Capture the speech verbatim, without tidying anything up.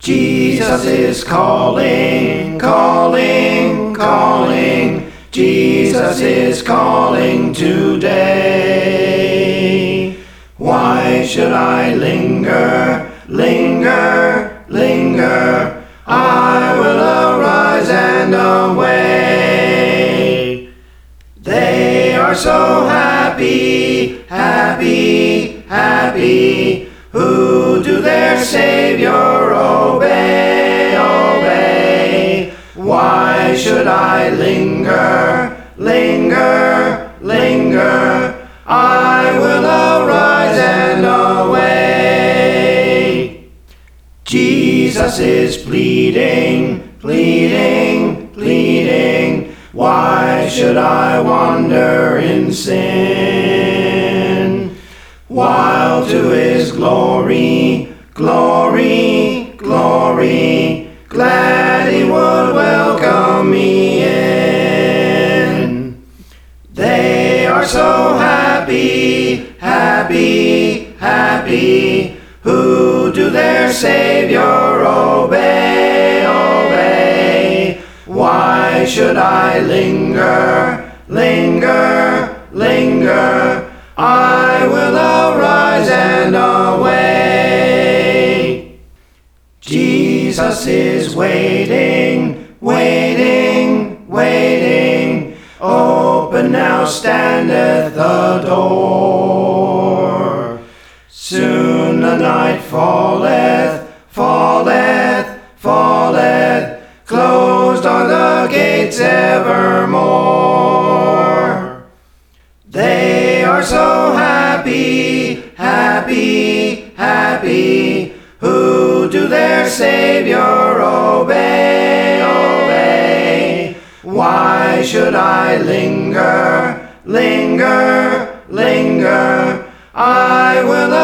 Jesus is calling, calling, calling. Jesus is calling today. Why should I linger, linger, linger? I will arise and away. They are so happy, happy, happy, who to their Savior obey, obey. Why should I linger, linger, linger? I will arise and away. Jesus is pleading, pleading, pleading. Why should I wander in sin? While to his glory, glory, glory, glad he would welcome me in. They are so happy, happy, happy, who to their Savior obey, obey. Why should I linger, linger, linger? I will arise and away. Jesus is waiting, waiting, waiting. Open now standeth the door. Soon the night falleth, falleth, falleth. Closed are the gates evermore. They are so happy, happy, happy, who to their Savior obey, obey. Why should I linger, linger, linger? I will